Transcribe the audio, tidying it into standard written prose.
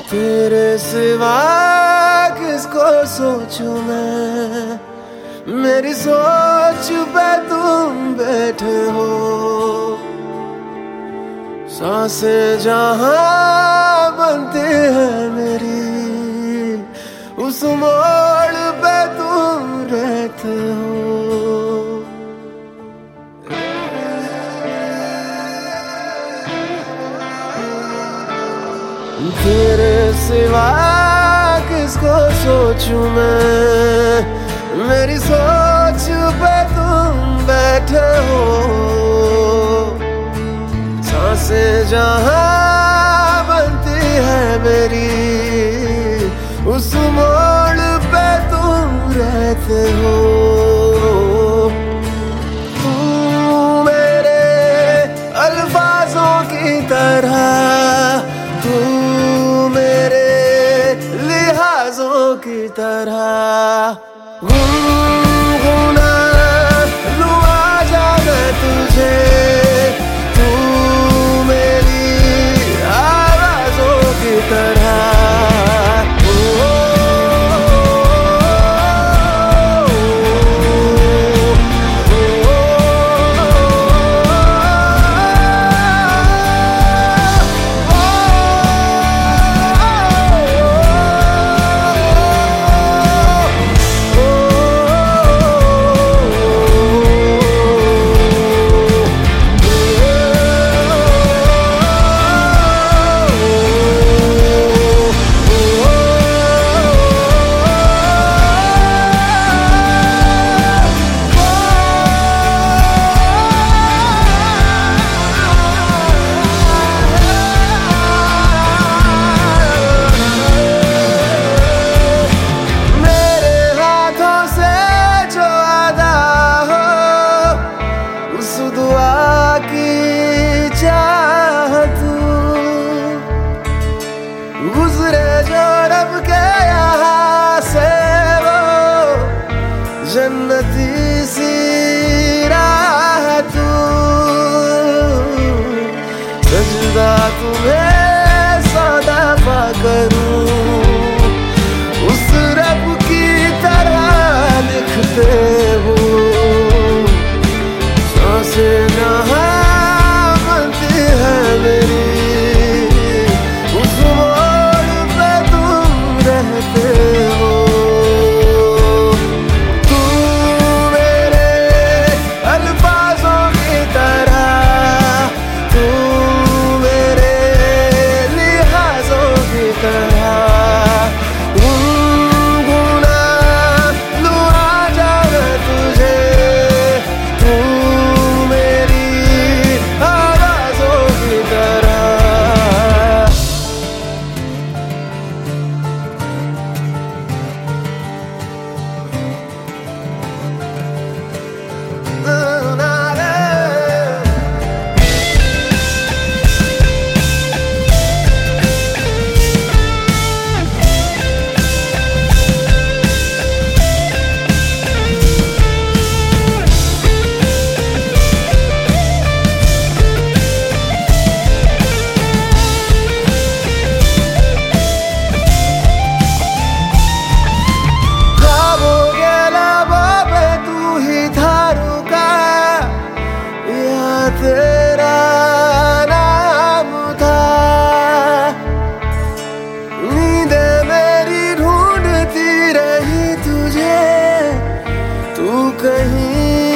तेरे सिवा किसको सोचूं मैं, मेरी सोच पे तुम बैठे हो। सांसें जहां बनती है मेरी, उस मोड़ पे तुम रहते हो। तेरे सिवा किसको सोचूं मैं, मेरी सोच पे तुम बैठे हो। सांसें जहां बनती है मेरी, उस मोड़ पे तुम रहते हो। तुम मेरे अल्फाजों की तरह, तू मेरे लिहाजों की तरह गुनगुना लूं आजा मैं तुझे। तू मेरी आवाज़ों की तरह गुजरे जो रब के यहाँ से वो जन्नती सी राह तू। सजदा तुम्हें सदा पा करूं, उस रब की तरह लिखते हो। सांसें जहां बनती है मेरी, तेरा नाम था। नींदें मेरी ढूंढती रही तुझे, तू कहीं